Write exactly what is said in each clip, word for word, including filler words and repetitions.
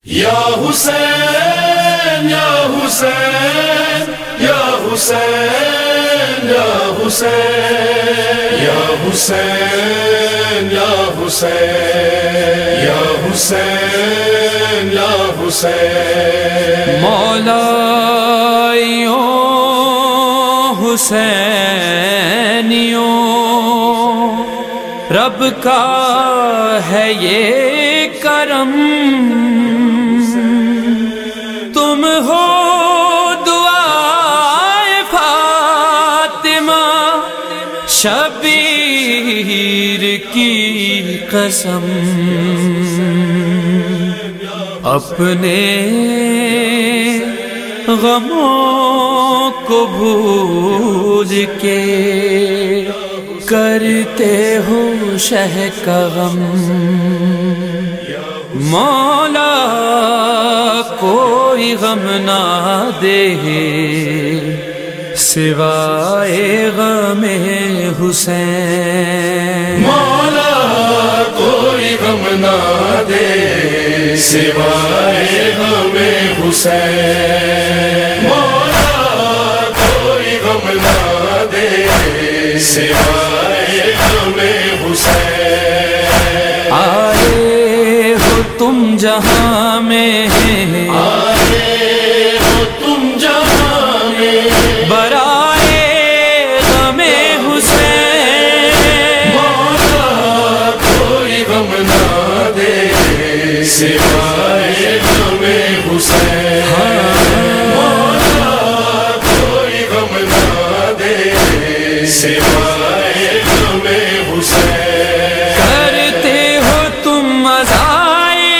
یا حسین یا حسین یا حسین یا حسین یا حسین یا حسین یا حسین یا حسین مولایوں حسینیوں رب کا ہے یہ کرم، تم ہو دعائے فاطمہ شبیر کی قسم، اپنے غموں کو بھول کے کرتے ہو شہ کا غم، مولا کوئی غم نہ دے سوائے غم حسین، مولا کوئی غم نہ دے سوائے غم حسین، مولا کوئی غم نہ دے سوائے غم حسین، آئے ہو تم جہاں میں، آئے ہو تم جہاں میں برائے غم حسین، مولا کوئی غم نہ دے سوائے غم حسین، مولا کوئی غم نہ دے سوائے غم حسین، کرتے ہو تم مزائے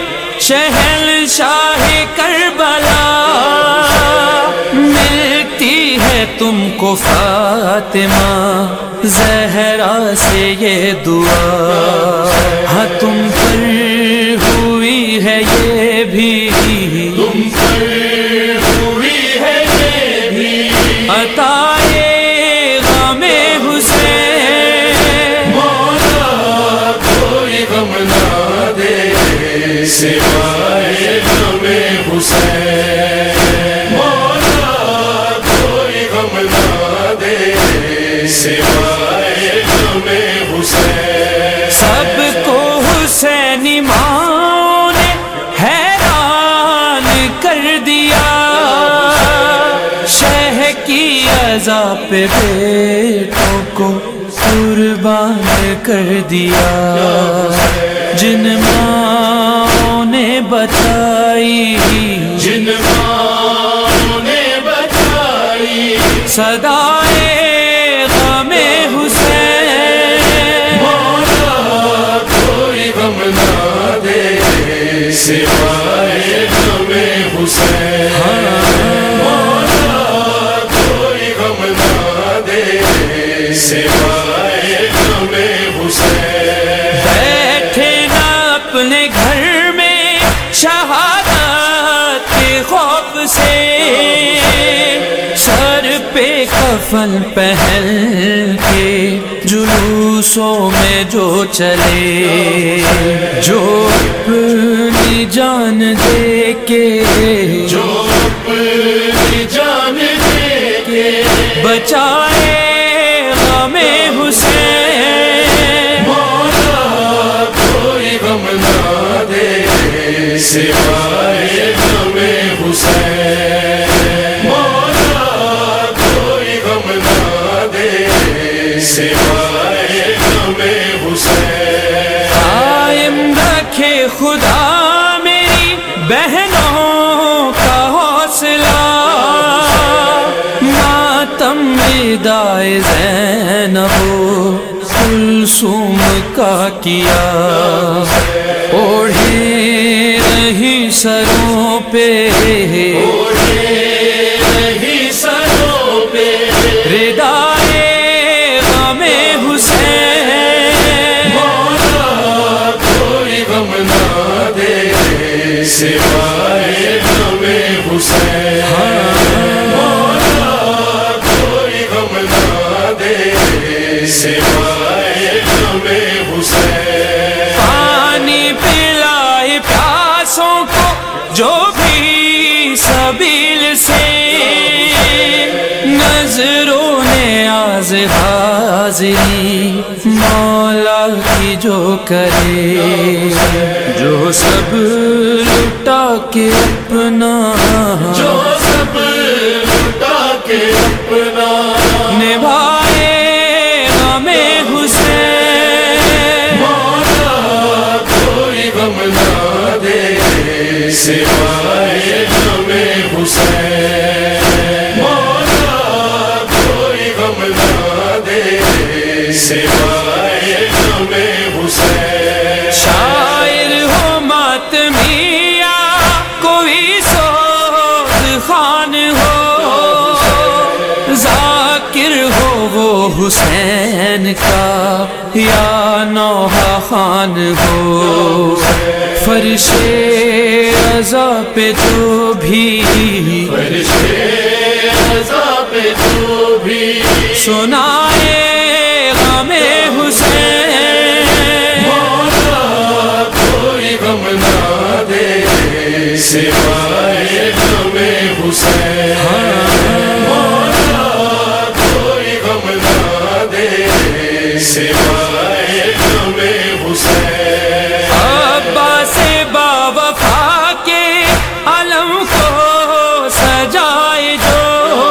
شہنشاہ کربلا، ملتی ہے تم کو فاطمہ زہرا سے یہ دعا، ہاں تم پر ہوئی ہے یہ بھی، تم پر ہوئی ہے یہ بھی عطائے غم حسین، مولا کوئی غم نہ دے سوائے غم حسین، مولا کوئی غم نہ دے سوائے غم حسین، سب کو حسینی ماں نے حیران کر دیا، شہ کی عزا پہ بیٹوں کو قربان کر دیا، جن ماں نے بچائی جن ماں نے بچائی صدائے غم حسین، مولا کوئی غم نہ دے سوائے غم حسین، مولا کوئی غم نہ دے سوائے غم حسین، بیٹھے نہ اپنے گھر میں شہادت کے خوف سے، سر پہ کفن پہن کے جلوسوں میں جو چلے، جو اپنی جان دے کے جو اپنی جان دے کے بچائے غم حسین، مولا کوئی غم نہ دے سوائے غم حسین، مولا کوئی غم نہ دے سوائے غم حسین، قائم رکھے خدا میری بہنوں کا حوصلہ، ماتم وداع زینب و کلثوم کا کیا، اوڑھے رہی سروں پہ اوڑھے رہی سروں پہ ردائے غم حسین، مولا کوئی غم نہ دے سوائے غم حسین، مولا کوئی غم نہ دے سوائے غم حسین، پانی پلائے پیاسوں کو قبیل سے نظروں نے آز حاضری مولا کی جو کرے، جو سب لٹا کے اپنا، جو سب لٹا کے اپنا نبھائے غم حسین، مولا کوئی غم نہ دے سوائے غم حسین، مولا کوئی غم نہ دے سوائے غم حسین۔ شاعر ہو ماتمیہ کوئی سوز خان ہو، ذاکر ہو وہ حسین کا یا نوحہ خان ہو، فرش رضا پہ تو بھی، فرش رضا پہ تو بھی سنائے غم حسین، مولا کوئی غم نہ دے سوائے غم حسین، مولا کوئی غم نہ دے سوائے غم حسین۔ عباس باوفا کے علم کو سجائے جو،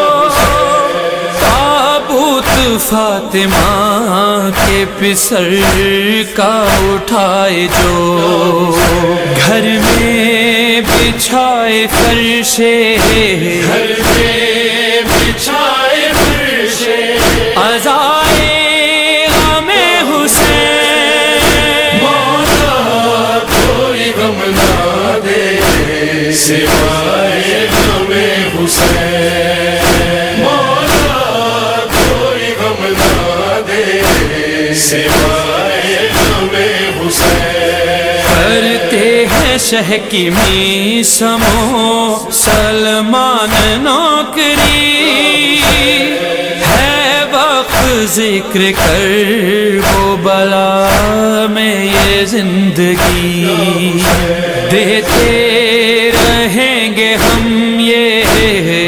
تابوت فاطمہ کے پسر کا اٹھائے جو، گھر میں بچھائے فرش، گھر میں بچھائے فرش عزائے غم حسین، مولا کوئی غم نہ دے سوائے غم حسین، مولا کوئی غم نہ دے سوائے غم حسین۔ کرتے ہیں شہ کی میسمو سلمان نوکری، ہے وقت ذکر کر وہ بلا میں یہ زندگی، دیتے رہیں گے ہم یہ